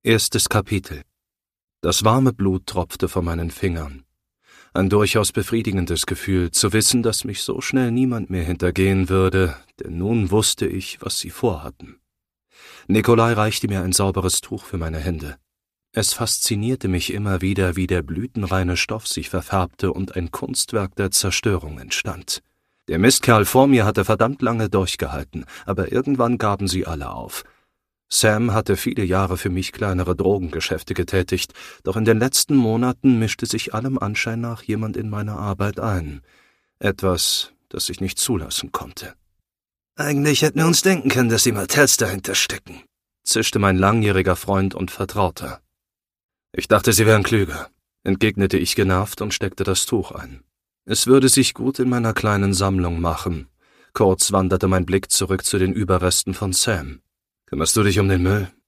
Erstes Kapitel. Das warme Blut tropfte von meinen Fingern. Ein durchaus befriedigendes Gefühl, zu wissen, dass mich so schnell niemand mehr hintergehen würde, denn nun wusste ich, was sie vorhatten. Nikolai reichte mir ein sauberes Tuch für meine Hände. Es faszinierte mich immer wieder, wie der blütenreine Stoff sich verfärbte und ein Kunstwerk der Zerstörung entstand. Der Mistkerl vor mir hatte verdammt lange durchgehalten, aber irgendwann gaben sie alle auf. Sam hatte viele Jahre für mich kleinere Drogengeschäfte getätigt, doch in den letzten Monaten mischte sich allem Anschein nach jemand in meine Arbeit ein. Etwas, das ich nicht zulassen konnte. »Eigentlich hätten wir uns denken können, dass die Martells dahinter stecken«, zischte mein langjähriger Freund und Vertrauter. »Ich dachte, sie wären klüger«, entgegnete ich genervt und steckte das Tuch ein. Es würde sich gut in meiner kleinen Sammlung machen. Kurz wanderte mein Blick zurück zu den Überresten von Sam. »Kümmerst du dich um den Müll?«